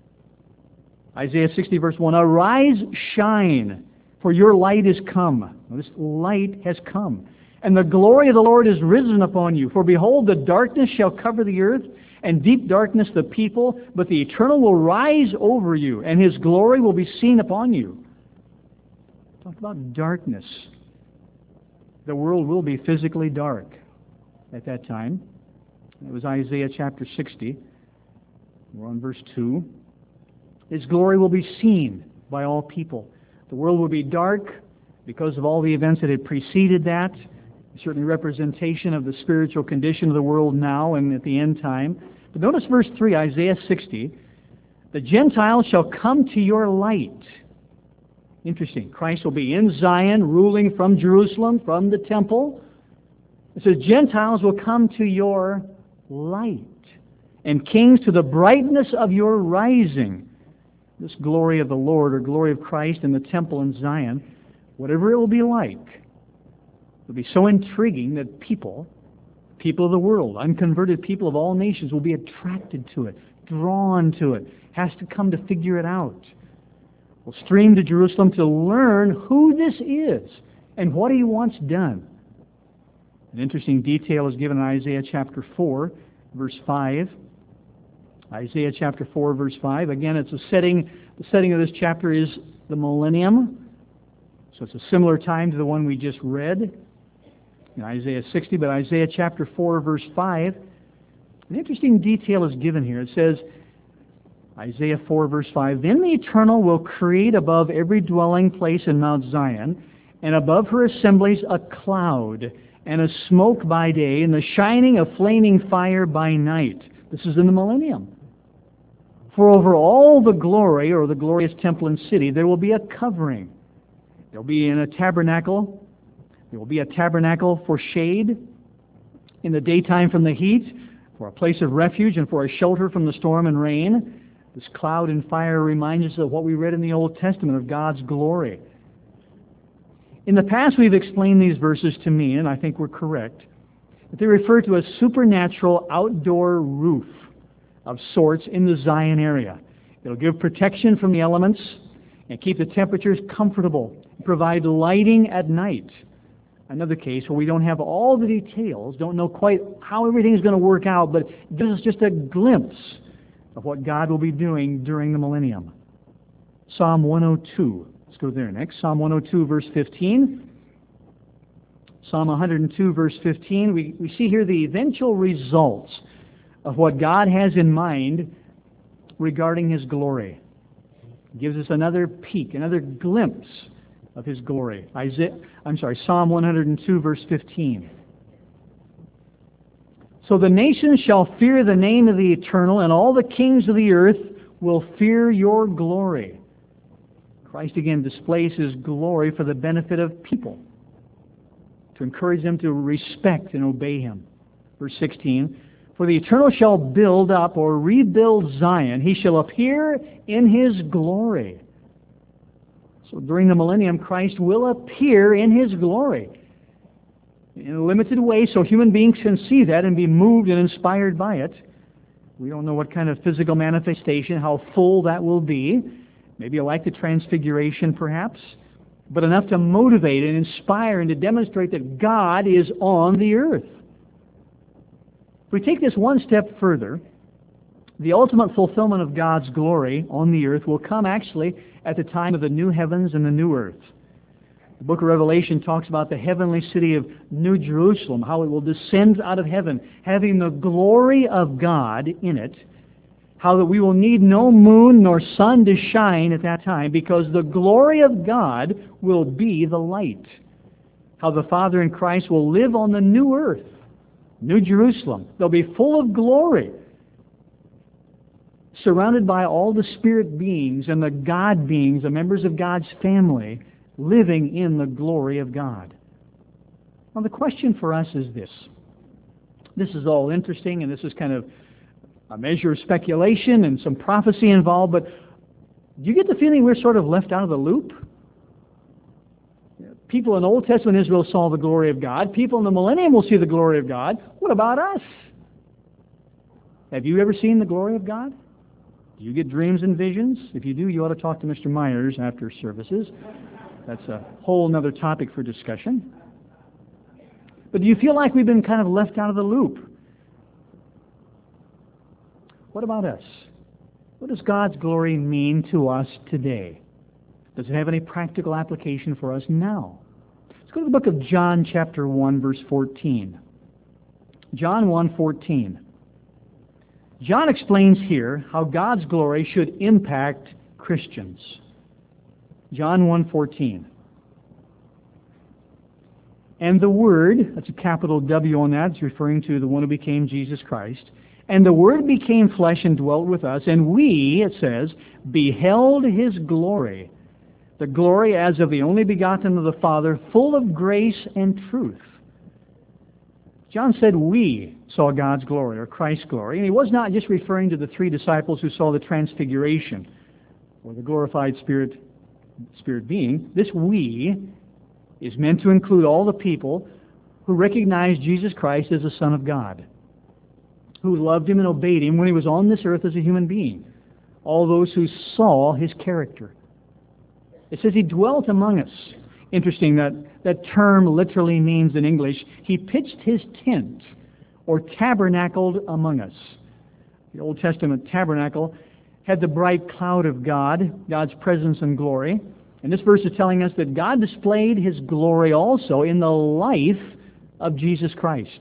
Isaiah sixty, verse one, "Arise, shine, for your light is come." Now, this light has come. "And the glory of the Lord is risen upon you. For behold, the darkness shall cover the earth, and deep darkness the people, but the Eternal will rise over you, and His glory will be seen upon you." Talk about darkness. The world will be physically dark at that time. It was Isaiah chapter sixty. We're on verse two. His glory will be seen by all people. The world will be dark because of all the events that had preceded that. Certainly representation of the spiritual condition of the world now and at the end time. But notice verse three, Isaiah sixty. "The Gentiles shall come to your light." Interesting. Christ will be in Zion, ruling from Jerusalem, from the temple. It says, "Gentiles will come to your light, and kings to the brightness of your rising." This glory of the Lord, or glory of Christ in the temple in Zion, whatever it will be like, will be so intriguing that people, people of the world, unconverted people of all nations, will be attracted to it, drawn to it, has to come to figure it out. Will stream to Jerusalem to learn who this is and what He wants done. An interesting detail is given in Isaiah chapter four, verse five. Isaiah chapter four, verse five. Again, it's a setting, the setting of this chapter is the millennium. So it's a similar time to the one we just read in Isaiah sixty, but Isaiah chapter four, verse five, an interesting detail is given here. It says, Isaiah four, verse five, "Then the Eternal will create above every dwelling place in Mount Zion, and above her assemblies a cloud, and a smoke by day, and the shining of flaming fire by night." This is in the millennium. "For over all the glory, or the glorious temple and city, there will be a covering." There will be in a tabernacle, there will be a tabernacle for shade in the daytime from the heat, for a place of refuge, and for a shelter from the storm and rain. This cloud and fire reminds us of what we read in the Old Testament of God's glory. In the past, we've explained these verses to mean, and I think we're correct, that they refer to a supernatural outdoor roof of sorts in the Zion area. It'll give protection from the elements and keep the temperatures comfortable, and provide lighting at night. Another case where we don't have all the details, don't know quite how everything is going to work out, but it gives us just a glimpse of what God will be doing during the millennium. Psalm one oh two. Let's go there next. Psalm one oh two, verse fifteen. Psalm one oh two, verse fifteen. We, we see here the eventual results of what God has in mind regarding His glory. It gives us another peek, another glimpse of His glory. Isaiah, I'm sorry, Psalm one oh two, verse fifteen. So the nations shall fear the name of the Eternal, and all the kings of the earth will fear your glory. Christ again displays His glory for the benefit of people, to encourage them to respect and obey Him. Verse sixteen, for the Eternal shall build up or rebuild Zion. He shall appear in His glory. So during the millennium, Christ will appear in His glory in a limited way so human beings can see that and be moved and inspired by it. We don't know what kind of physical manifestation, how full that will be. Maybe like the Transfiguration, perhaps, but enough to motivate and inspire and to demonstrate that God is on the earth. If we take this one step further, the ultimate fulfillment of God's glory on the earth will come actually at the time of the new heavens and the new earth. The book of Revelation talks about the heavenly city of New Jerusalem, how it will descend out of heaven, having the glory of God in it, how that we will need no moon nor sun to shine at that time, because the glory of God will be the light. How the Father in Christ will live on the new earth, New Jerusalem. They'll be full of glory, surrounded by all the spirit beings and the God beings, the members of God's family, living in the glory of God. Now the question for us is this. This is all interesting, and this is kind of a measure of speculation and some prophecy involved, but do you get the feeling we're sort of left out of the loop? People in Old Testament Israel saw the glory of God. People in the millennium will see the glory of God. What about us? Have you ever seen the glory of God? Do you get dreams and visions? If you do, you ought to talk to Mister Myers after services. That's a whole other topic for discussion. But do you feel like we've been kind of left out of the loop? What about us? What does God's glory mean to us today? Does it have any practical application for us now? Let's go to the book of John chapter one, verse fourteen. John one fourteen. John explains here how God's glory should impact Christians. John one fourteen. And the Word, that's a capital W on that, it's referring to the one who became Jesus Christ. And the Word became flesh and dwelt with us, and we, it says, beheld His glory, the glory as of the only begotten of the Father, full of grace and truth. John said we saw God's glory, or Christ's glory, and he was not just referring to the three disciples who saw the Transfiguration, or the glorified Spirit, Spirit being. This we is meant to include all the people who recognized Jesus Christ as the Son of God, who loved Him and obeyed Him when He was on this earth as a human being. All those who saw His character. It says He dwelt among us. Interesting, that, that term literally means in English, He pitched His tent, or tabernacled among us. The Old Testament tabernacle had the bright cloud of God, God's presence and glory. And this verse is telling us that God displayed His glory also in the life of Jesus Christ.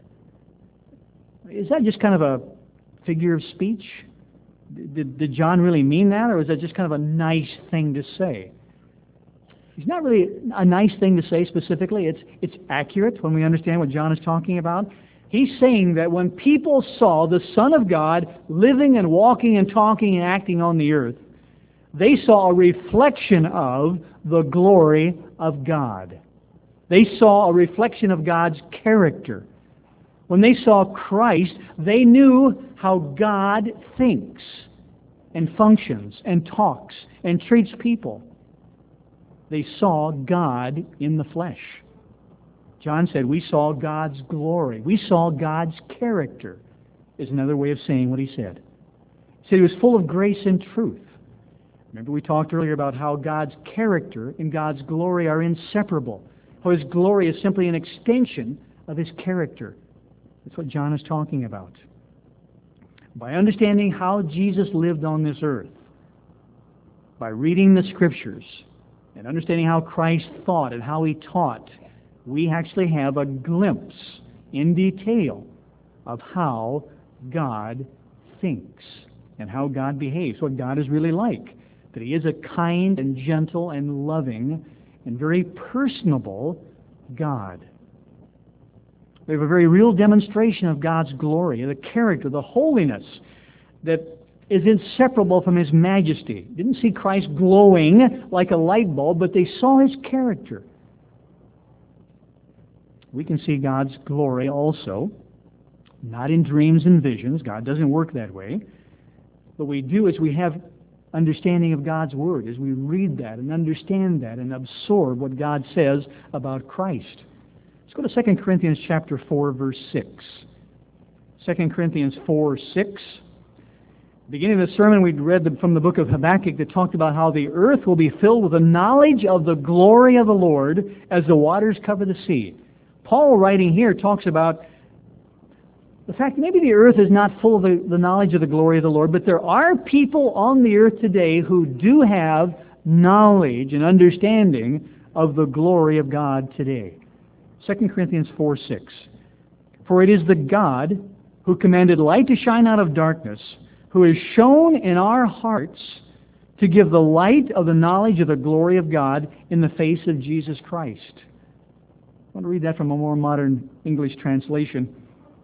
Is that just kind of a figure of speech? Did, did John really mean that, or is that just kind of a nice thing to say? It's not really a nice thing to say specifically. It's, it's accurate when we understand what John is talking about. He's saying that when people saw the Son of God living and walking and talking and acting on the earth, they saw a reflection of the glory of God. They saw a reflection of God's character. When they saw Christ, they knew how God thinks and functions and talks and treats people. They saw God in the flesh. John said, we saw God's glory. We saw God's character, is another way of saying what he said. He said he was full of grace and truth. Remember we talked earlier about how God's character and God's glory are inseparable. How His glory is simply an extension of His character. That's what John is talking about. By understanding how Jesus lived on this earth, by reading the Scriptures, and understanding how Christ thought and how He taught, we actually have a glimpse in detail of how God thinks and how God behaves, what God is really like. That He is a kind and gentle and loving and very personable God. We have a very real demonstration of God's glory, the character, the holiness that is inseparable from His majesty. Didn't see Christ glowing like a light bulb, but they saw His character. We can see God's glory also, not in dreams and visions. God doesn't work that way. But we do as we have understanding of God's Word, as we read that and understand that and absorb what God says about Christ. Let's go to Second Corinthians chapter four, verse six. Second Corinthians four, six. Beginning of the sermon, we read the, from the book of Habakkuk that talked about how the earth will be filled with the knowledge of the glory of the Lord as the waters cover the sea. Paul, writing here, talks about the fact that maybe the earth is not full of the, the knowledge of the glory of the Lord, but there are people on the earth today who do have knowledge and understanding of the glory of God today. Second Corinthians four, six. For it is the God who commanded light to shine out of darkness, who has shown in our hearts to give the light of the knowledge of the glory of God in the face of Jesus Christ. I want to read that from a more modern English translation.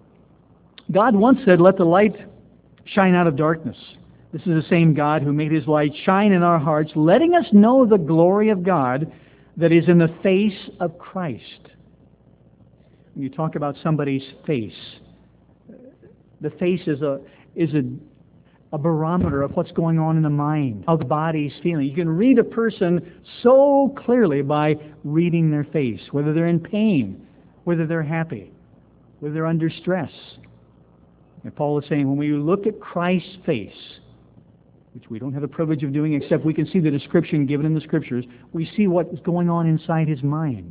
God once said, "Let the light shine out of darkness." This is the same God who made His light shine in our hearts, letting us know the glory of God that is in the face of Christ. When you talk about somebody's face, the face is a is a, a barometer of what's going on in the mind, how the body's feeling. You can read a person so clearly by reading their face, whether they're in pain, whether they're happy, whether they're under stress. And Paul is saying, when we look at Christ's face, which we don't have the privilege of doing except we can see the description given in the Scriptures, we see what is going on inside His mind.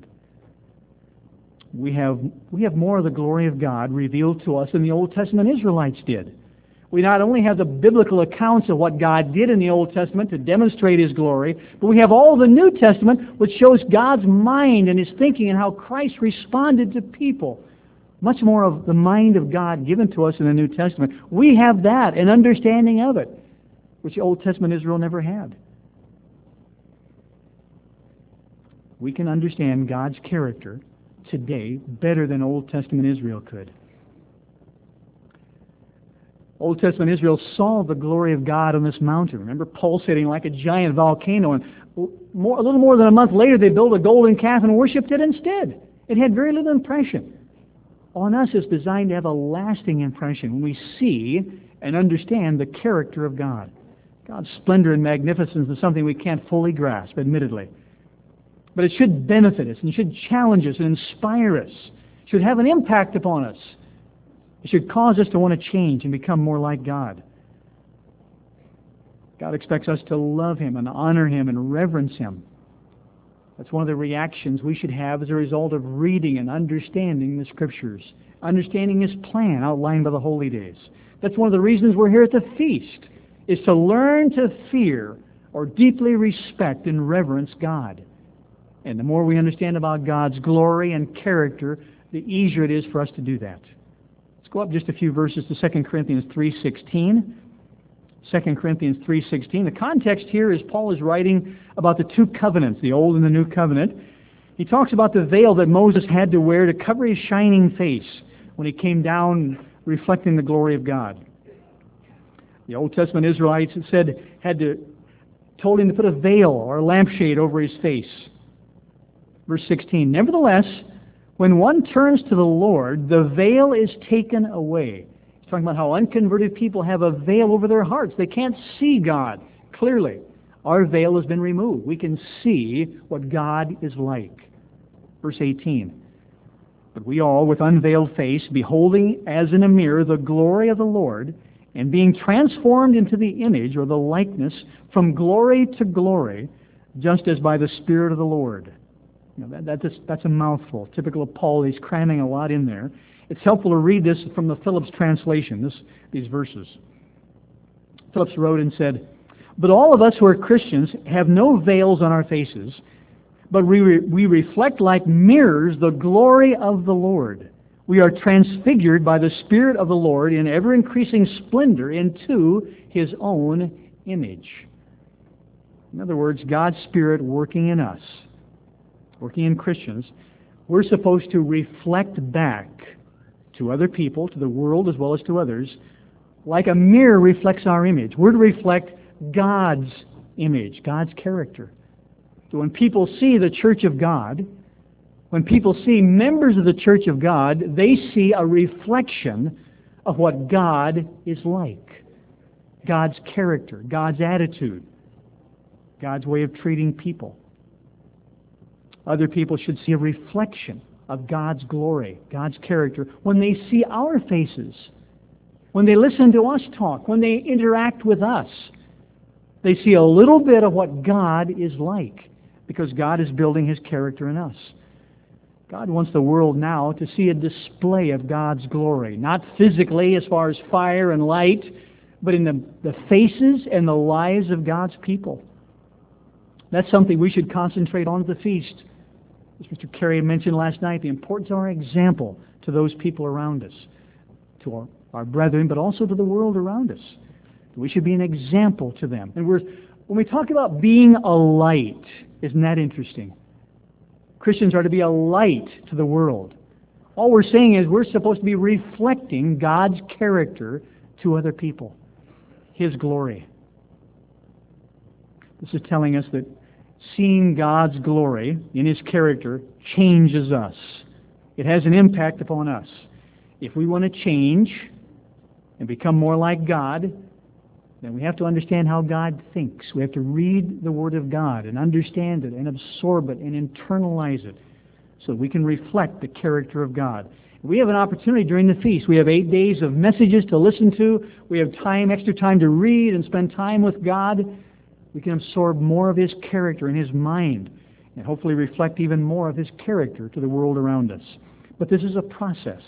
We have, we have more of the glory of God revealed to us than the Old Testament Israelites did. We not only have the biblical accounts of what God did in the Old Testament to demonstrate His glory, but we have all the New Testament which shows God's mind and His thinking and how Christ responded to people. Much more of the mind of God given to us in the New Testament. We have that, an understanding of it, which the Old Testament Israel never had. We can understand God's character today better than Old Testament Israel could. Old Testament Israel saw the glory of God on this mountain. Remember, pulsating like a giant volcano, and more, a little more than a month later they built a golden calf and worshipped it instead. It had very little impression. On us, it's designed to have a lasting impression when we see and understand the character of God. God's splendor and magnificence is something we can't fully grasp, admittedly. But it should benefit us and should challenge us and inspire us. It should have an impact upon us. It should cause us to want to change and become more like God. God expects us to love Him and honor Him and reverence Him. That's one of the reactions we should have as a result of reading and understanding the Scriptures, understanding His plan outlined by the holy days. That's one of the reasons we're here at the feast, is to learn to fear or deeply respect and reverence God. And the more we understand about God's glory and character, the easier it is for us to do that. Let's go up just a few verses to Second Corinthians three sixteen. Second Corinthians three sixteen. The context here is Paul is writing about the two covenants, the Old and the New Covenant. He talks about the veil that Moses had to wear to cover his shining face when he came down reflecting the glory of God. The Old Testament Israelites said had to told him to put a veil or a lampshade over his face. Verse sixteen. Nevertheless, when one turns to the Lord, the veil is taken away. He's talking about how unconverted people have a veil over their hearts. They can't see God clearly. Our veil has been removed. We can see what God is like. Verse eighteen. But we all, with unveiled face, beholding as in a mirror the glory of the Lord, and being transformed into the image or the likeness from glory to glory, just as by the Spirit of the Lord. You know, that, that's, that's a mouthful. Typical of Paul, he's cramming a lot in there. It's helpful to read this from the Phillips translation, this, these verses. Phillips wrote and said, "But all of us who are Christians have no veils on our faces, but we, re- we reflect like mirrors the glory of the Lord. We are transfigured by the Spirit of the Lord in ever-increasing splendor into His own image." In other words, God's Spirit working in us, working in Christians, we're supposed to reflect back to other people, to the world as well as to others, like a mirror reflects our image. We're to reflect God's image, God's character. So when people see the church of God, when people see members of the church of God, they see a reflection of what God is like. God's character, God's attitude, God's way of treating people. Other people should see a reflection of God's glory, God's character, when they see our faces, when they listen to us talk, when they interact with us. They see a little bit of what God is like, because God is building His character in us. God wants the world now to see a display of God's glory, not physically as far as fire and light, but in the, the faces and the lives of God's people. That's something we should concentrate on at the feast. As Mister Carey mentioned last night, the importance of our example to those people around us, to our, our brethren, but also to the world around us. We should be an example to them. And we're, when we talk about being a light, isn't that interesting? Christians are to be a light to the world. All we're saying is we're supposed to be reflecting God's character to other people, His glory. This is telling us that seeing God's glory in His character changes us. It has an impact upon us. If we want to change and become more like God, then we have to understand how God thinks. We have to read the Word of God and understand it and absorb it and internalize it so that we can reflect the character of God. We have an opportunity during the feast. We have eight days of messages to listen to. We have time, extra time to read and spend time with God. We can absorb more of His character in His mind and hopefully reflect even more of His character to the world around us. But this is a process.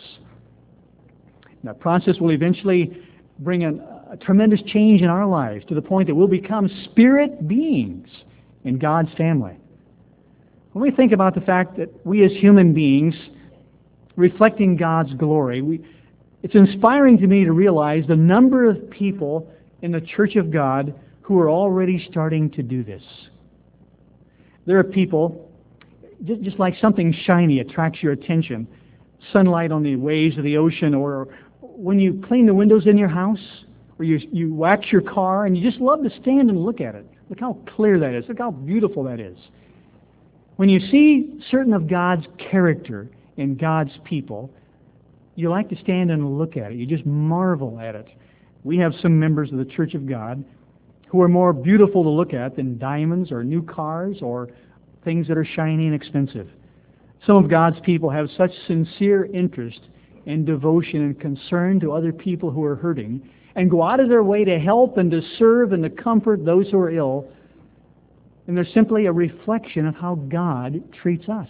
That process will eventually bring an, a tremendous change in our lives to the point that we'll become spirit beings in God's family. When we think about the fact that we as human beings, reflecting God's glory, we, it's inspiring to me to realize the number of people in the Church of God who are already starting to do this. There are people, just, just like something shiny attracts your attention, sunlight on the waves of the ocean, or when you clean the windows in your house, or you, you wax your car, and you just love to stand and look at it. Look how clear that is. Look how beautiful that is. When you see certain of God's character in God's people, you like to stand and look at it. You just marvel at it. We have some members of the Church of God who are more beautiful to look at than diamonds or new cars or things that are shiny and expensive. Some of God's people have such sincere interest and devotion and concern to other people who are hurting, and go out of their way to help and to serve and to comfort those who are ill. And they're simply a reflection of how God treats us.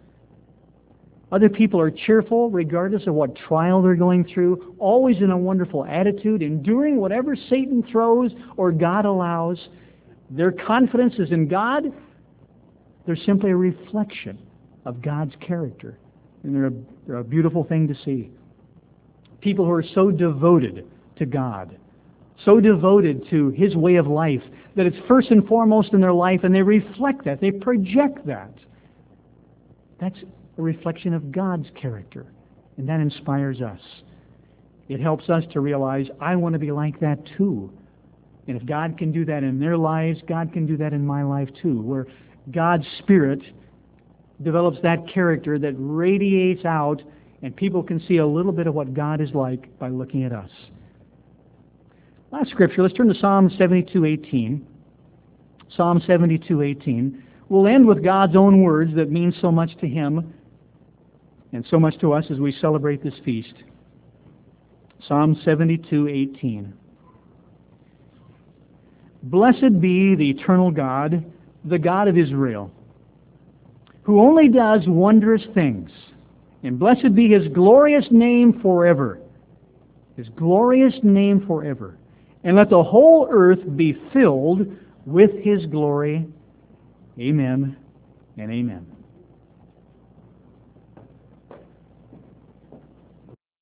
Other people are cheerful regardless of what trial they're going through, always in a wonderful attitude, enduring whatever Satan throws or God allows. Their confidence is in God. They're simply a reflection of God's character. And they're a, they're a beautiful thing to see. People who are so devoted to God, so devoted to His way of life, that it's first and foremost in their life, and they reflect that, they project that. That's a reflection of God's character, and that inspires us. It helps us to realize, I want to be like that too. And if God can do that in their lives, God can do that in my life too, where God's Spirit develops that character that radiates out, and people can see a little bit of what God is like by looking at us. Last scripture, let's turn to Psalm seventy-two eighteen. Psalm seventy-two eighteen. We'll end with God's own words that mean so much to Him and so much to us as we celebrate this feast. Psalm seventy-two eighteen. Blessed be the eternal God, the God of Israel, who only does wondrous things, and blessed be His glorious name forever. His glorious name forever. And let the whole earth be filled with His glory. Amen and amen.